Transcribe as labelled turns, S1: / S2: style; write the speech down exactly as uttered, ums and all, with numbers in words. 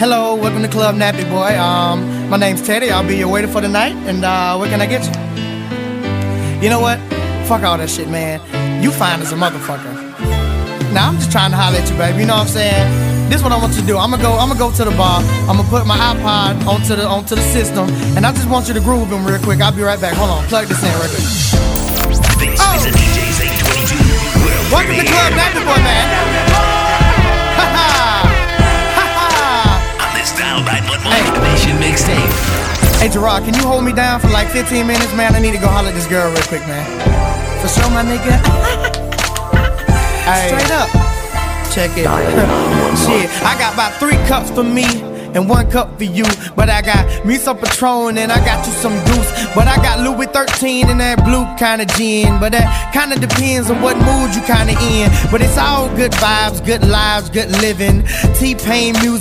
S1: Hello, welcome to Club Nappy Boy. Um, my name's Teddy. I'll be your waiter for the night. And uh, what can I get you? You know what? Fuck all that shit, man. You fine as a motherfucker. Now I'm just trying to holler at you, baby. You know what I'm saying? This is what I want you to do. I'm gonna go. I'm gonna go to the bar. I'm gonna put my iPod onto the onto the system, and I just want you to groove him real quick. I'll be right back. Hold on. Plug this in real quick.
S2: This
S1: oh.
S2: is a D J's eight twenty-two World
S1: Welcome to Club Nappy Boy, man. Ha ha. Ha ha.
S2: On this Style nine one one hey. Nation mixtape.
S1: Hey Gerard, can you hold me down for like fifteen minutes, man? I need to go holler at this girl real quick, man. For sure, my nigga. Hey. Straight up. Check it. Shit, I got about three cups for me and one cup for you. But I got me some Patron and I got you some Goose. But I got Louis thirteen and that blue kind of gin. But that kind of depends on what mood you kind of in. But it's all good vibes, good lives, good living. T-Pain music.